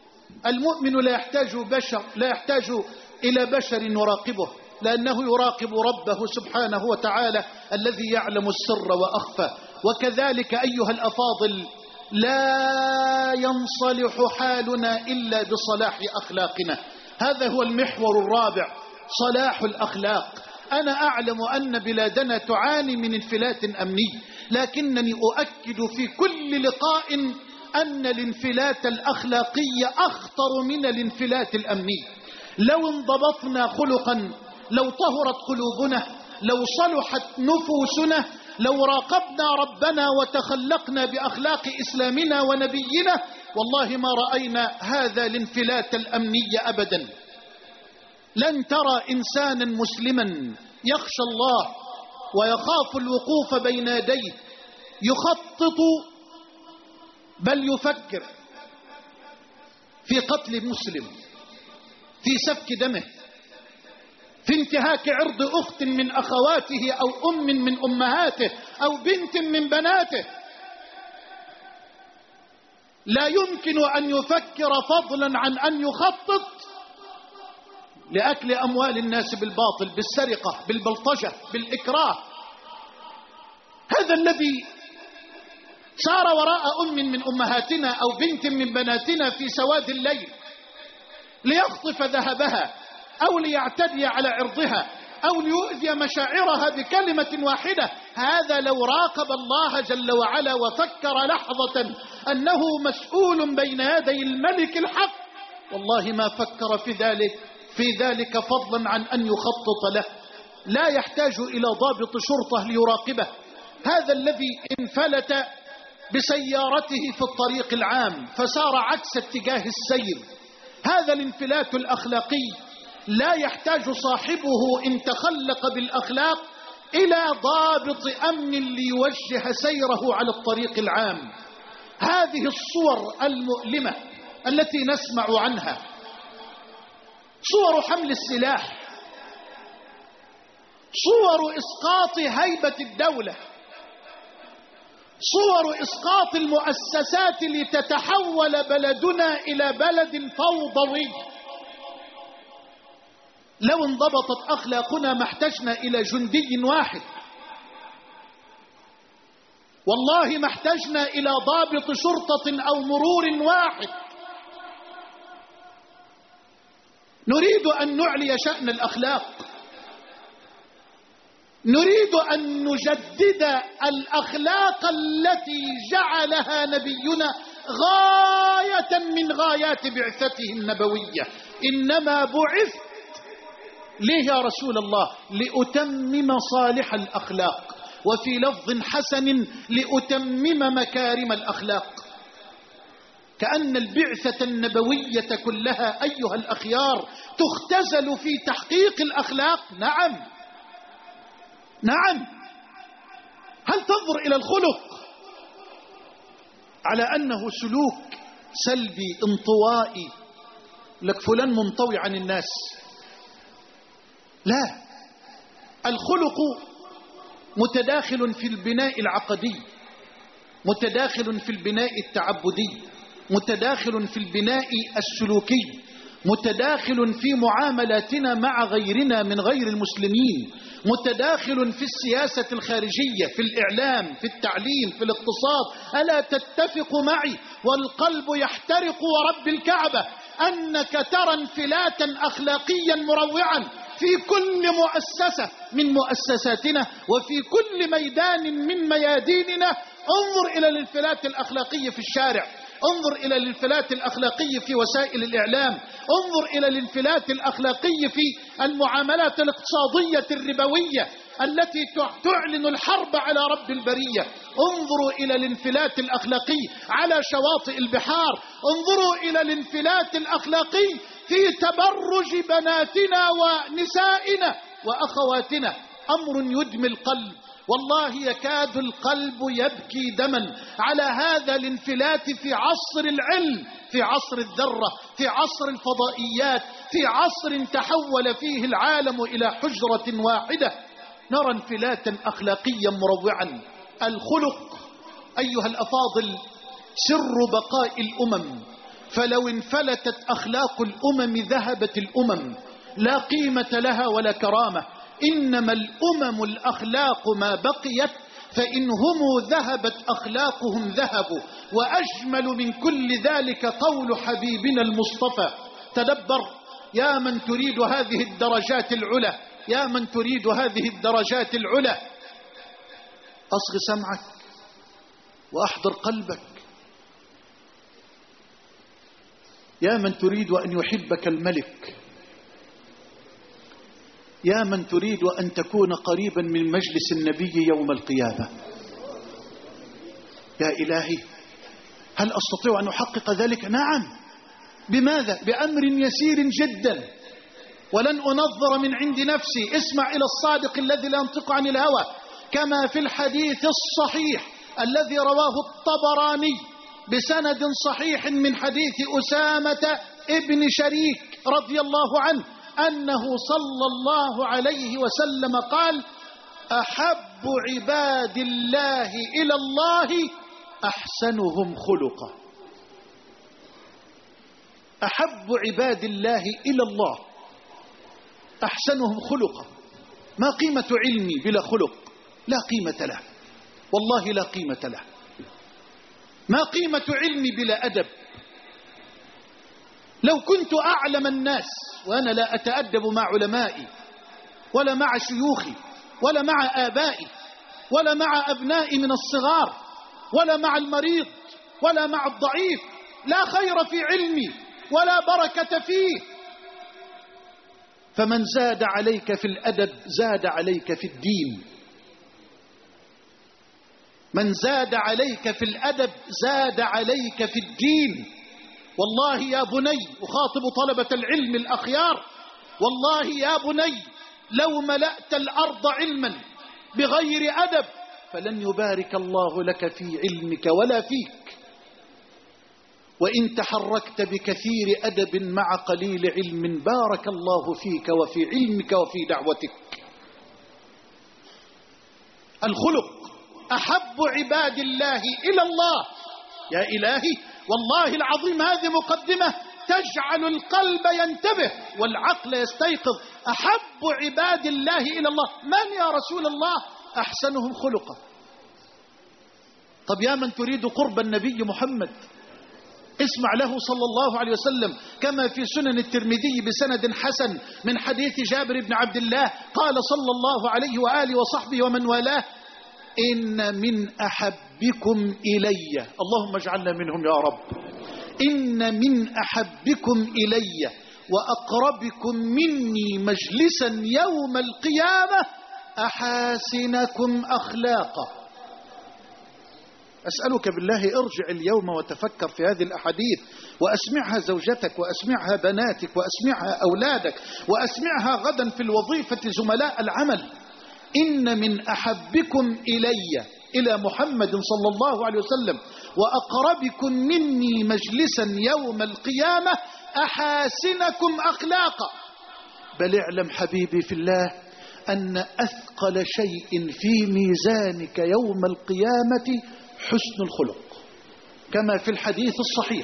المؤمن لا يحتاج إلى بشر يراقبه، لأنه يراقب ربه سبحانه وتعالى الذي يعلم السر وأخفى. وكذلك أيها الأفاضل، لا ينصلح حالنا إلا بصلاح أخلاقنا. هذا هو المحور الرابع، صلاح الأخلاق. أنا أعلم أن بلادنا تعاني من انفلات أمني، لكنني أؤكد في كل لقاء أن الانفلات الأخلاقي أخطر من الانفلات الأمني. لو انضبطنا خلقا، لو طهرت قلوبنا، لو صلحت نفوسنا، لو راقبنا ربنا وتخلقنا بأخلاق إسلامنا ونبينا، والله ما رأينا هذا الانفلات الأمني أبدا. لن ترى إنسانا مسلما يخشى الله ويخاف الوقوف بين يديه يخطط بل يفكر في قتل مسلم، في سفك دمه، في انتهاك عرض أخت من أخواته أو أم من أمهاته أو بنت من بناته. لا يمكن أن يفكر فضلا عن أن يخطط لأكل أموال الناس بالباطل، بالسرقة، بالبلطجة، بالإكراه. هذا الذي سار وراء أم من أمهاتنا أو بنت من بناتنا في سواد الليل ليخطف ذهبها أو ليعتدي على عرضها أو ليؤذي مشاعرها بكلمة واحدة، هذا لو راقب الله جل وعلا وفكر لحظة أنه مسؤول بين يدي الملك الحق، والله ما فكر في ذلك فضلا عن أن يخطط له. لا يحتاج إلى ضابط شرطة ليراقبه. هذا الذي انفلت بسيارته في الطريق العام فسار عكس اتجاه السير، هذا الانفلات الأخلاقي لا يحتاج صاحبه إن تخلق بالأخلاق إلى ضابط أمن ليوجه سيره على الطريق العام. هذه الصور المؤلمة التي نسمع عنها، صور حمل السلاح، صور إسقاط هيبة الدولة، صور إسقاط المؤسسات لتتحول بلدنا إلى بلد فوضوي. لو انضبطت أخلاقنا ما احتجنا إلى جندي واحد، والله ما احتجنا إلى ضابط شرطة أو مرور واحد. نريد أن نعلي شأن الأخلاق، نريد أن نجدد الأخلاق التي جعلها نبينا غاية من غايات بعثته النبوية. إنما بعثت ليه يا رسول الله؟ لأتمم صالح الأخلاق، وفي لفظ حسن لأتمم مكارم الأخلاق. كأن البعثة النبوية كلها أيها الأخيار تختزل في تحقيق الأخلاق. نعم نعم. هل تنظر إلى الخلق على أنه سلوك سلبي انطوائي، لك فلان منطوي عن الناس؟ لا، الخلق متداخل في البناء العقدي، متداخل في البناء التعبدي، متداخل في البناء السلوكي، متداخل في معاملاتنا مع غيرنا من غير المسلمين، متداخل في السياسة الخارجية، في الإعلام، في التعليم، في الاقتصاد. ألا تتفق معي والقلب يحترق ورب الكعبة أنك ترى انفلاتا أخلاقيا مروعا في كل مؤسسة من مؤسساتنا وفي كل ميدان من مياديننا؟ انظر إلى الانفلات الأخلاقي في الشارع، انظر إلى الانفلات الأخلاقي في وسائل الإعلام، انظر إلى الانفلات الأخلاقي في المعاملات الاقتصادية الربوية التي تعلن الحرب على رب البرية. انظروا إلى الانفلات الأخلاقي على شواطئ البحار، انظروا إلى الانفلات الأخلاقي في تبرج بناتنا ونسائنا وأخواتنا. أمر يدمي القلب، والله يكاد القلب يبكي دما على هذا الانفلات في عصر العلم، في عصر الذرة، في عصر الفضائيات، في عصر تحول فيه العالم إلى حجرة واحدة. نرى انفلاتا أخلاقيا مروعا. الخلق أيها الأفاضل سر بقاء الأمم، فلو انفلتت أخلاق الأمم ذهبت الأمم، لا قيمة لها ولا كرامة. إنما الأمم الأخلاق ما بقيت، فإن هم ذهبت أخلاقهم ذهبوا. وأجمل من كل ذلك قول حبيبنا المصطفى: تدبر يا من تريد هذه الدرجات العلى، يا من تريد هذه الدرجات العلى، أصغ سمعك وأحضر قلبك. يا من تريد أن يحبك الملك، يا من تريد أن تكون قريبا من مجلس النبي يوم القيامة. يا إلهي، هل أستطيع أن أحقق ذلك؟ نعم. بماذا؟ بأمر يسير جدا، ولن أنظر من عند نفسي. اسمع إلى الصادق الذي لا ينطق عن الهوى، كما في الحديث الصحيح الذي رواه الطبراني بسند صحيح من حديث أسامة ابن شريك رضي الله عنه أنه صلى الله عليه وسلم قال: أحب عباد الله إلى الله أحسنهم خلقا. أحب عباد الله إلى الله أحسنهم خلقا. ما قيمة علمي بلا خلق؟ لا قيمة له، والله لا قيمة له. ما قيمة علمي بلا أدب؟ لو كنت أعلم الناس وأنا لا أتأدب مع علمائي ولا مع شيوخي ولا مع آبائي ولا مع أبنائي من الصغار ولا مع المريض ولا مع الضعيف، لا خير في علمي ولا بركة فيه. فمن زاد عليك في الأدب زاد عليك في الدين، من زاد عليك في الأدب زاد عليك في الدين. والله يا بني، أخاطب طلبة العلم الأخيار، والله يا بني لو ملأت الأرض علما بغير أدب فلن يبارك الله لك في علمك ولا فيك. وإن تحركت بكثير أدب مع قليل علم بارك الله فيك وفي علمك وفي دعوتك. الخلق أحب عباد الله إلى الله. يا إلهي، والله العظيم هذه مقدمة تجعل القلب ينتبه والعقل يستيقظ. أحب عباد الله إلى الله من يا رسول الله؟ أحسنهم خلقا. طب يا من تريد قرب النبي محمد، اسمع له صلى الله عليه وسلم كما في سنن الترمذي بسند حسن من حديث جابر بن عبد الله قال صلى الله عليه وآله وصحبه ومن والاه: إن من أحبكم إلي، اللهم اجعلنا منهم يا رب، إن من أحبكم إلي وأقربكم مني مجلسا يوم القيامة أحاسنكم أخلاقا. أسألك بالله ارجع اليوم وتفكر في هذه الأحاديث، وأسمعها زوجتك، وأسمعها بناتك، وأسمعها أولادك، وأسمعها غدا في الوظيفة زملاء العمل. إن من أحبكم إلى محمد صلى الله عليه وسلم وأقربكم مني مجلسا يوم القيامة أحاسنكم أخلاقا. بل اعلم حبيبي في الله أن أثقل شيء في ميزانك يوم القيامة حسن الخلق، كما في الحديث الصحيح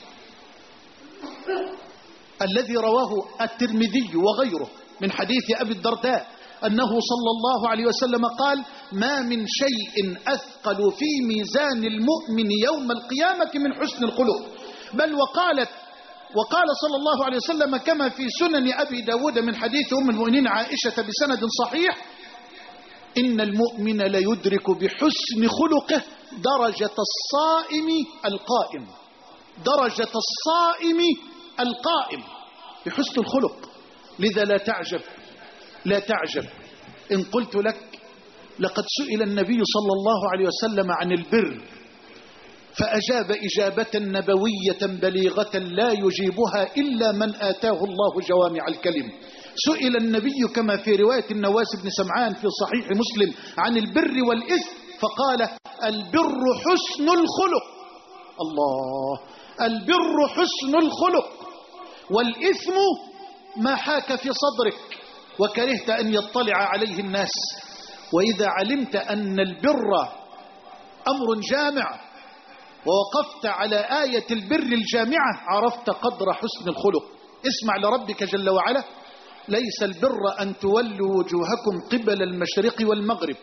الذي رواه الترمذي وغيره من حديث أبي الدرداء أنه صلى الله عليه وسلم قال: ما من شيء أثقل في ميزان المؤمن يوم القيامة من حسن الخلق. بل وقال صلى الله عليه وسلم كما في سنن أبي داود من حديث أم المؤمنين عائشة بسند صحيح: إن المؤمن ليدرك بحسن خلقه درجة الصائم القائم، درجة الصائم القائم بحسن الخلق. لذا لا تعجب إن قلت لك لقد سئل النبي صلى الله عليه وسلم عن البر فأجاب إجابة نبوية بليغة لا يجيبها إلا من آتاه الله جوامع الكلم. سئل النبي كما في رواية النواس بن سمعان في صحيح مسلم عن البر والإثم فقال: البر حسن الخلق. الله، البر حسن الخلق، والإثم ما حاك في صدرك وكرهت أن يطلع عليه الناس. وإذا علمت أن البر أمر جامع ووقفت على آية البر الجامعة عرفت قدر حسن الخلق. اسمع لربك جل وعلا: ليس البر أن تولوا وجوهكم قبل المشرق والمغرب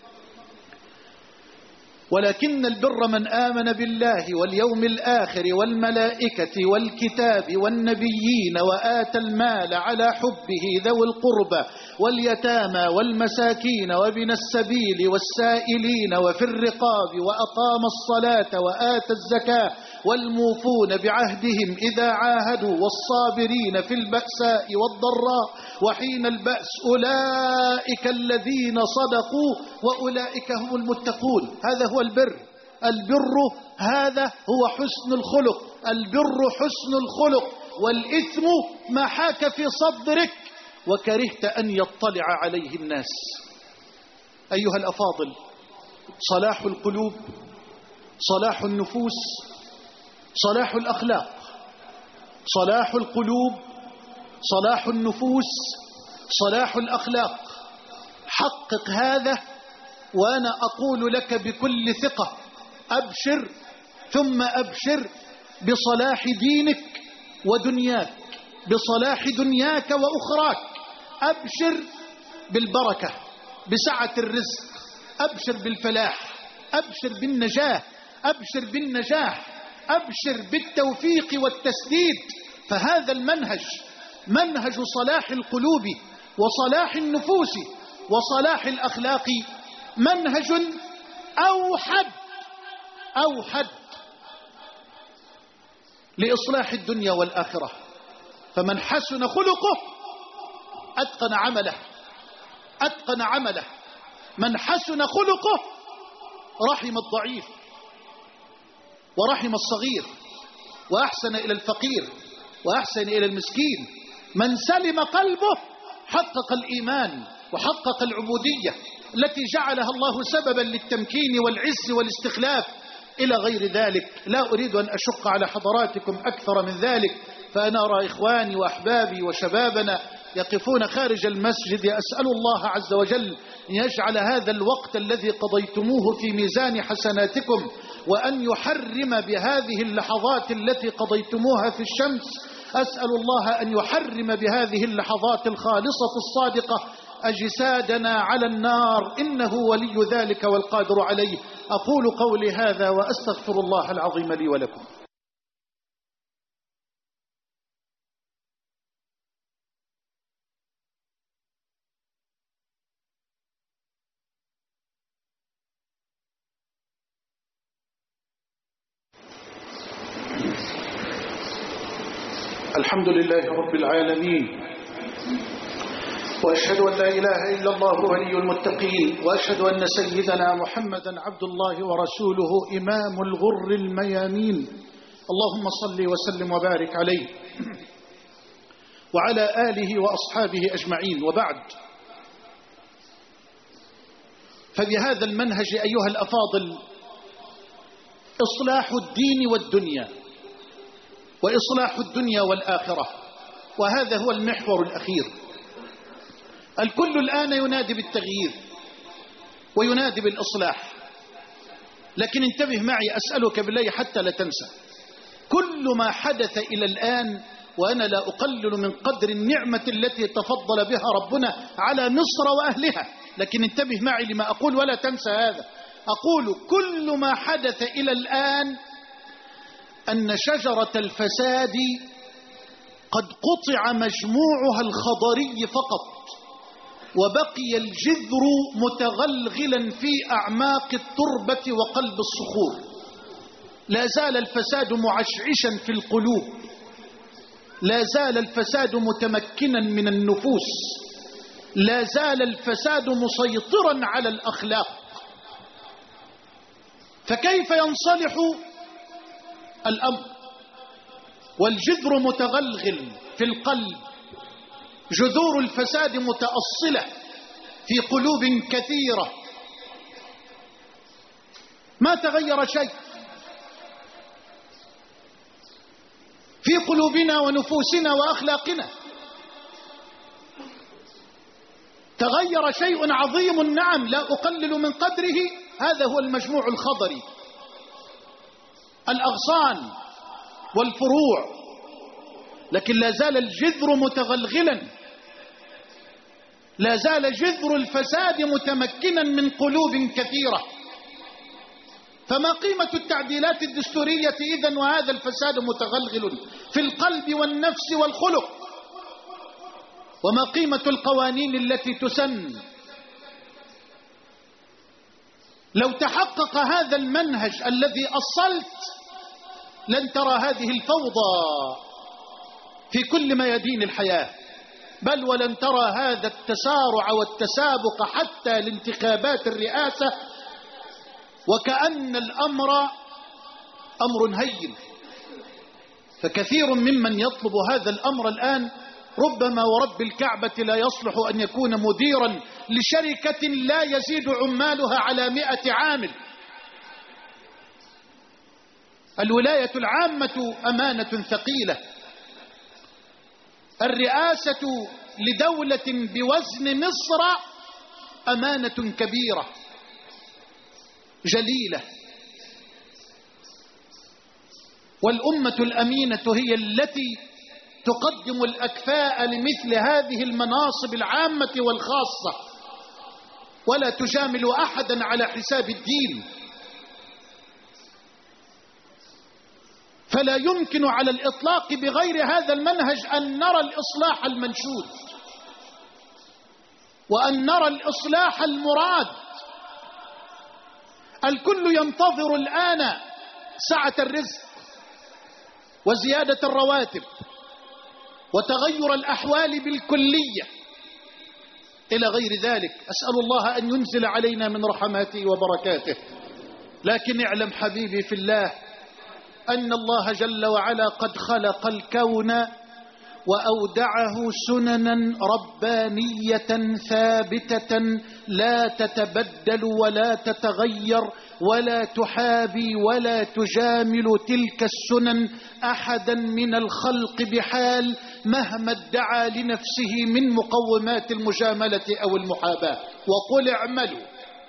ولكن البر من آمن بالله واليوم الآخر والملائكة والكتاب والنبيين وآتى المال على حبه ذوي القربى واليتامى والمساكين وابن السبيل والسائلين وفي الرقاب وأقام الصلاة وآتى الزكاة والموفون بعهدهم إذا عاهدوا والصابرين في البأساء والضراء وحين البأس أولئك الذين صدقوا وأولئك هم المتقون. هذا هو البر. البر هذا هو حسن الخلق. البر حسن الخلق، والإثم ما حاك في صدرك وكرهت أن يطلع عليه الناس. أيها الأفاضل، صلاح القلوب، صلاح النفوس، صلاح الأخلاق، صلاح القلوب، صلاح النفوس، صلاح الأخلاق. حقق هذا وأنا أقول لك بكل ثقة: أبشر ثم أبشر بصلاح دينك ودنياك، بصلاح دنياك وأخراك. أبشر بالبركة، بسعة الرزق، أبشر بالفلاح، أبشر بالنجاة، أبشر بالنجاح، أبشر بالتوفيق والتسديد. فهذا المنهج، منهج صلاح القلوب وصلاح النفوس وصلاح الأخلاق، منهج أوحد لإصلاح الدنيا والآخرة. فمن حسن خلقه أتقن عمله. من حسن خلقه رحم الضعيف ورحم الصغير وأحسن إلى الفقير وأحسن إلى المسكين. من سلم قلبه حقق الإيمان وحقق العبودية التي جعلها الله سببا للتمكين والعز والاستخلاف إلى غير ذلك. لا أريد أن أشق على حضراتكم أكثر من ذلك، فأنا أرى إخواني وأحبابي وشبابنا يقفون خارج المسجد. أسأل الله عز وجل أن يجعل هذا الوقت الذي قضيتموه في ميزان حسناتكم، وأن يحرم بهذه اللحظات التي قضيتموها في الشمس أسأل الله أن يحرم بهذه اللحظات الخالصة الصادقة أجسادنا على النار، إنه ولي ذلك والقادر عليه. أقول قولي هذا وأستغفر الله العظيم لي ولكم. الحمد لله رب العالمين، وأشهد أن لا إله إلا الله ولي المتقين، وأشهد أن سيدنا محمدا عبد الله ورسوله إمام الغر الميامين. اللهم صل وسلم وبارك عليه وعلى آله وأصحابه أجمعين، وبعد. فبهذا المنهج أيها الأفاضل إصلاح الدين والدنيا، وإصلاح الدنيا والآخرة، وهذا هو المحور الأخير. الكل الآن ينادي بالتغيير وينادي بالإصلاح، لكن انتبه معي أسألك بالله حتى لا تنسى، كل ما حدث إلى الآن، وأنا لا أقلل من قدر النعمة التي تفضل بها ربنا على مصر وأهلها، لكن انتبه معي لما أقول ولا تنسى هذا. أقول كل ما حدث إلى الآن أن شجرة الفساد قد قطع مجموعها الخضري فقط، وبقي الجذر متغلغلا في أعماق التربة وقلب الصخور. لا زال الفساد معشعشا في القلوب، لا زال الفساد متمكنا من النفوس، لا زال الفساد مسيطرا على الأخلاق. فكيف ينصلح الأمر والجذر متغلغل في القلب، جذور الفساد متأصلة في قلوب كثيرة، ما تغير شيء في قلوبنا ونفوسنا وأخلاقنا؟ تغير شيء عظيم، نعم، لا أقلل من قدره. هذا هو المجموع الخضري، الأغصان والفروع، لكن لا زال الجذر متغلغلا، لا زال جذر الفساد متمكنا من قلوب كثيرة. فما قيمة التعديلات الدستورية إذن وهذا الفساد متغلغل في القلب والنفس والخلق؟ وما قيمة القوانين التي تسن؟ لو تحقق هذا المنهج الذي أصلت لن ترى هذه الفوضى في كل ميادين الحياة، بل ولن ترى هذا التسارع والتسابق حتى لانتخابات الرئاسة، وكأن الأمر أمر هين. فكثير ممن يطلب هذا الأمر الآن ربما ورب الكعبة لا يصلح أن يكون مديرا لشركة لا يزيد عمالها على 100 عامل. الولاية العامة أمانة ثقيلة، الرئاسة لدولة بوزن مصر أمانة كبيرة جليلة، والأمة الأمينة هي التي تقدم الأكفاء لمثل هذه المناصب العامة والخاصة، ولا تجامل أحدا على حساب الدين. فلا يمكن على الإطلاق بغير هذا المنهج أن نرى الإصلاح المنشود وأن نرى الإصلاح المراد. الكل ينتظر الآن سعة الرزق وزيادة الرواتب وتغير الأحوال بالكلية إلى غير ذلك. أسأل الله أن ينزل علينا من رحماته وبركاته. لكن اعلم حبيبي في الله أن الله جل وعلا قد خلق الكون وأودعه سننا ربانية ثابتة لا تتبدل ولا تتغير ولا تحابي ولا تجامل تلك السنن أحدا من الخلق بحال، مهما ادعى لنفسه من مقومات المجاملة أو المحاباة. وقل اعملوا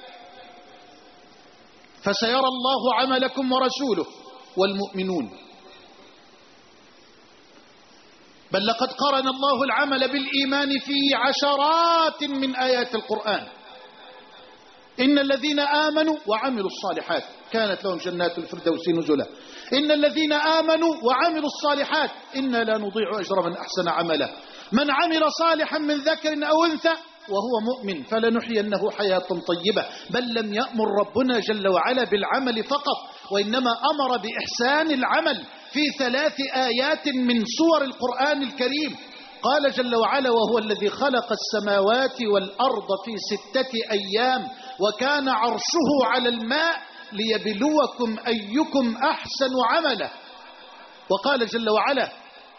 فسيرى الله عملكم ورسوله والمؤمنون. بل لقد قرن الله العمل بالإيمان في عشرات من آيات القرآن. إن الذين آمنوا وعملوا الصالحات كانت لهم جنات الفردوس نزلا. إن الذين آمنوا وعملوا الصالحات إنا لا نضيع أجر من أحسن عملا. من عمل صالحا من ذكر أو أنثى وهو مؤمن فلنحيينه حياة طيبة. بل لم يأمر ربنا جل وعلا بالعمل فقط، وإنما أمر بإحسان العمل في 3 آيات من سور القرآن الكريم. قال جل وعلا: وهو الذي خلق السماوات والأرض في 6 أيام وكان عرشه على الماء ليبلوكم أيكم أحسن عملا. وقال جل وعلا: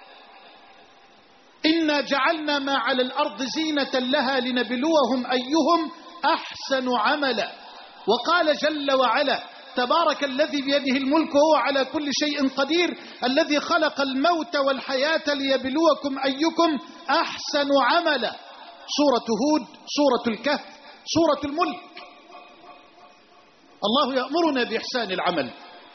إنا جعلنا ما على الأرض زينة لها لنبلوهم أيهم أحسن عملا. وقال جل وعلا: تبارك الذي بيده الملك وهو على كل شيء قدير الذي خلق الموت والحياة ليبلوكم أيكم أحسن عملا. سورة هود، سورة الكهف، سورة الملك. الله يأمرنا بإحسان العمل،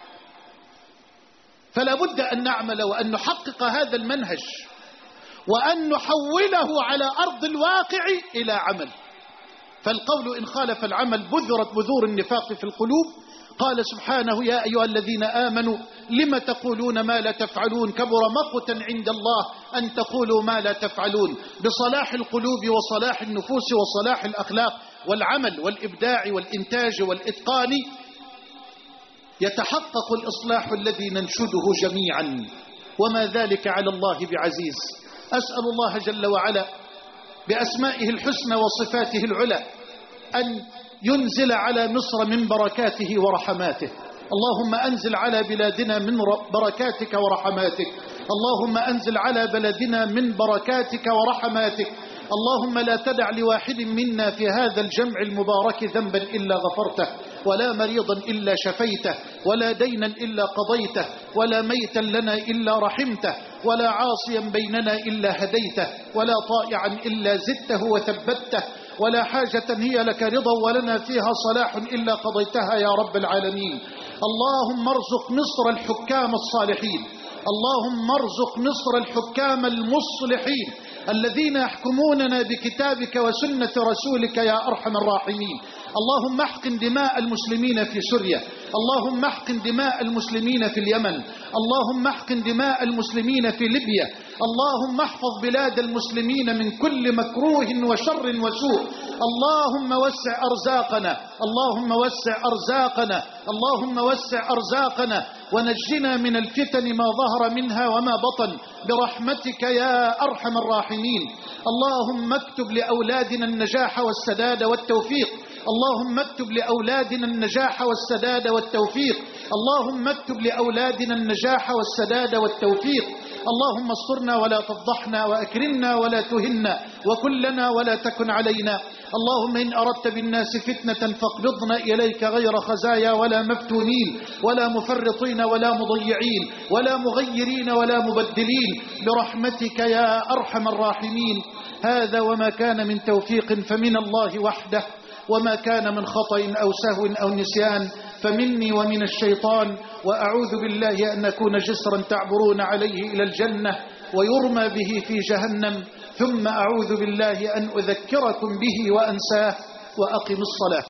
فلا بد أن نعمل وأن نحقق هذا المنهج وأن نحوله على أرض الواقع إلى عمل. فالقول إن خالف العمل بذرت بذور النفاق في القلوب. قال سبحانه: يا أيها الذين آمنوا لم تقولون ما لا تفعلون كبر مقتا عند الله أن تقولوا ما لا تفعلون. بصلاح القلوب وصلاح النفوس وصلاح الأخلاق والعمل والإبداع والإنتاج والإتقان يتحقق الإصلاح الذي ننشده جميعا، وما ذلك على الله بعزيز. أسأل الله جل وعلا بأسمائه الحسنى وصفاته العلى أن ينزل على مصر من بركاته ورحماته. اللهم أنزل على بلادنا من بركاتك ورحماتك. اللهم أنزل على بلدنا من بركاتك ورحماتك. اللهم لا تدع لواحد منا في هذا الجمع المبارك ذنبا إلا غفرته، ولا مريضا إلا شفيته، ولا دينا إلا قضيته، ولا ميتا لنا إلا رحمته، ولا عاصيا بيننا إلا هديته، ولا طائعا إلا زدته وثبته، ولا حاجة هي لك رضا ولنا فيها صلاح إلا قضيتها يا رب العالمين. اللهم ارزق مصر الحكام الصالحين. اللهم ارزق مصر الحكام المصلحين الذين يحكموننا بكتابك وسنة رسولك يا أرحم الراحمين. اللهم احقن دماء المسلمين في سوريا. اللهم احقن دماء المسلمين في اليمن. اللهم احقن دماء المسلمين في ليبيا. اللهم احفظ بلاد المسلمين من كل مكروه وشر وسوء. اللهم وسع أرزاقنا. اللهم وسع أرزاقنا. اللهم وسع أرزاقنا ونجنا من الفتن ما ظهر منها وما بطن برحمتك يا أرحم الراحمين. اللهم اكتب لأولادنا النجاح والسداد والتوفيق. اللهم اكتب لأولادنا النجاح والسداد والتوفيق. اللهم اكتب لأولادنا النجاح والسداد والتوفيق. اللهم استرنا ولا تفضحنا، وأكرمنا ولا تهنا، وكلنا ولا تكن علينا. اللهم إن أردت بالناس فتنة فاقبضنا إليك غير خزايا ولا مفتونين ولا مفرطين ولا مضيعين ولا مغيرين ولا مبدلين برحمتك يا أرحم الراحمين. هذا وما كان من توفيق فمن الله وحده، وما كان من خطأ أو سهو أو نسيان فمني ومن الشيطان. وأعوذ بالله أن نكون جسرا تعبرون عليه إلى الجنة ويرمى به في جهنم، ثم أعوذ بالله أن أذكركم به وأنساه. وأقم الصلاة.